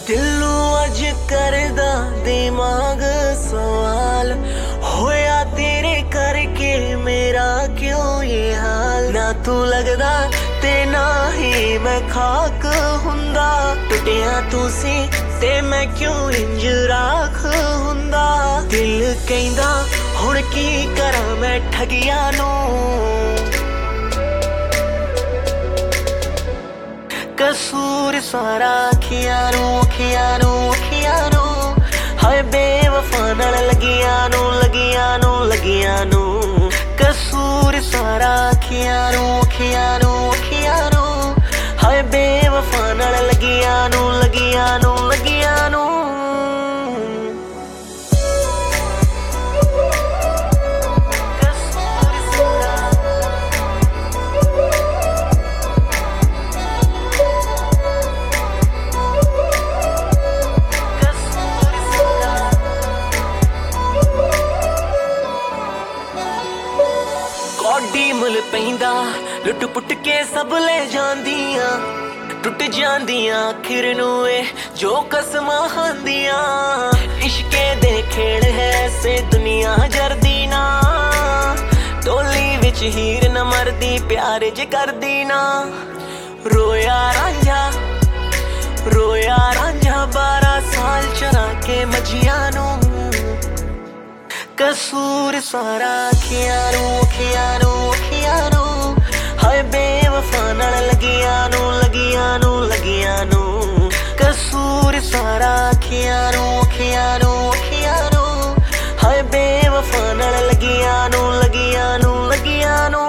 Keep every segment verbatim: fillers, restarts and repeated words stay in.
दिलों अज करदा दिमाग सवाल होया तेरे करके मेरा क्यों ये हाल। ना तू लगदा ते ना ही मैं खाक हुंदा, टुटिया तू सी ते मैं क्यों इंज राख हुंदा। दिल कहंदा हुण की करा मैं ठगिया नूं, कसूर सारा अखियां नूं अखियां नूं अखियां नूं। हाय बेवफा नाल लगियां नूं लगियां नूं लगियां नूं। कसूर सारा अखियां नूं अखियां नूं अखियां नूं। हाय बेवफा नाल लगियां नूं लगियां नूं लगियां नूं। कौडी मुल पैंदा लुट पुट के सब ले जांदियां, टुट जांदियां आखिर नूं ए जो कसमां खांदियां। इश्के दे खेड़ है ऐसे दुनिया जरदी ना, टोली विच हीर न मरदी प्यार जे करदी ना। रोया रांझा रोया रांझा बारह साल चरा के मजिया नूं, कसूर सारा अखियां नूं अखियां नूं अखियां नूं। हाय बेवफा नाल लगियां नूं लगियां नूं लगियां नूं। कसूर सारा अखियां नूं अखियां नूं अखियां नूं। हाय बेवफा नाल लगियां नूं लगियां नूं लगियां नूं।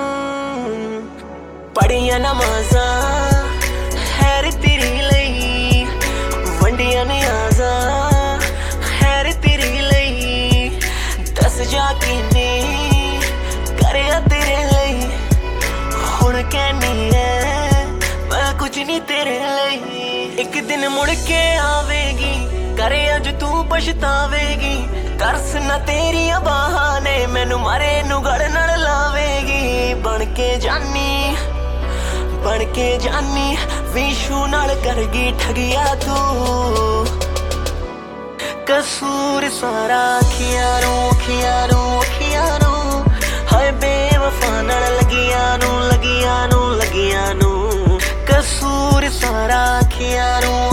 पढ़ियां नमाज़ां खैर तेरी लई, वंडियां नियाज़ां खैर तेरी लई। दस जा किने करिया तेरे लई, हुण कहनी है मैं कुछ नहीं तेरे लई। एक दिन मुड़ के आवेगी करे अज तू पछतावेगी, तरस न तेरिया बाहां ने मैनू मारे नू गड़ नाल लावेगी। बन के जानी बन के जानी विशू नाल करगी ठगिया तू, कसूर सारा अखियां नूं अखियां नूं अखियां नूं। हाय बेवफा नाल लगियां नूं लगियां नूं लगियां नूं। कसूर सारा अखियां नूं